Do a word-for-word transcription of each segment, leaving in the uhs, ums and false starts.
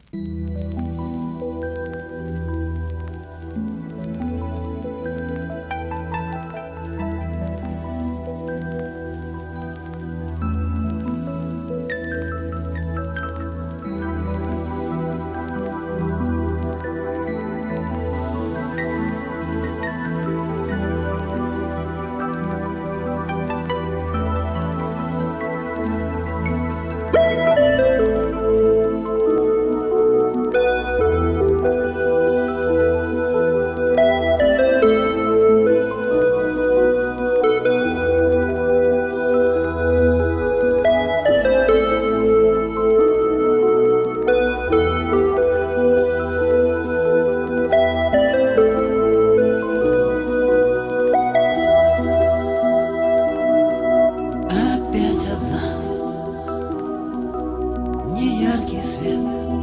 Неяркий свет,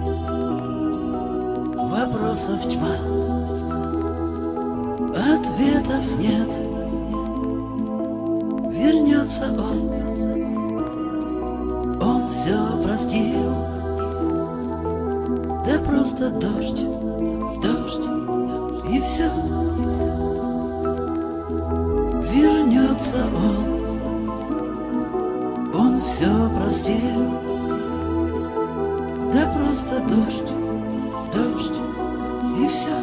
вопросов тьма, ответов нет. Вернется он, он все простил. Да просто дождь, дождь и все. Вернется он, он все простил. Да просто дождь, дождь и все.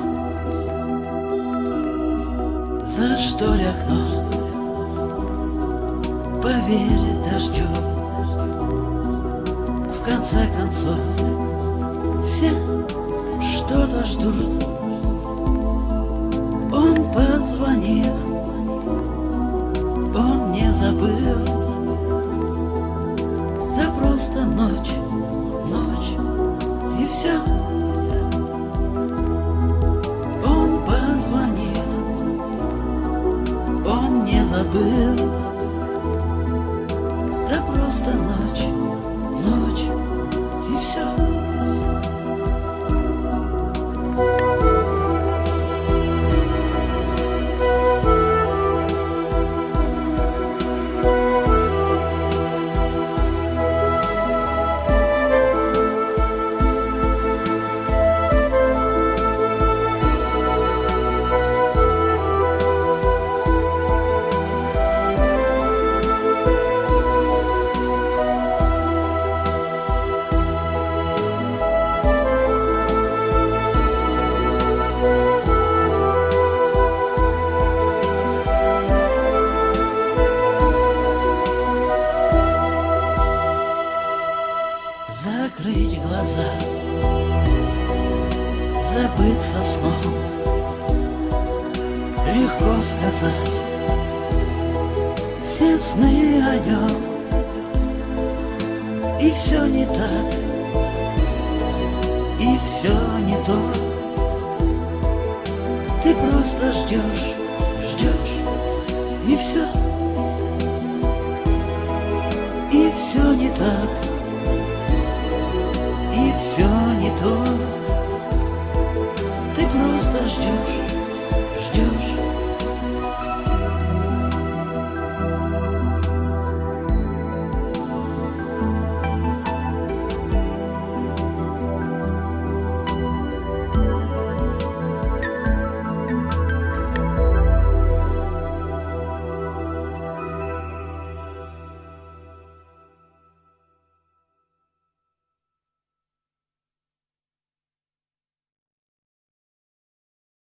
За шторь окно, поверь дождю. В конце концов все что-то ждут. Он позвонит, он не забыл. Да просто ночь, ночь и все. Он позвонит, он не забыл. Да просто ночь, ночь и все. Закрыть глаза, забыться сном. Легко сказать все сны о нем. И все не так, и все не то. Ты просто ждешь, ждешь, и все. И все не так,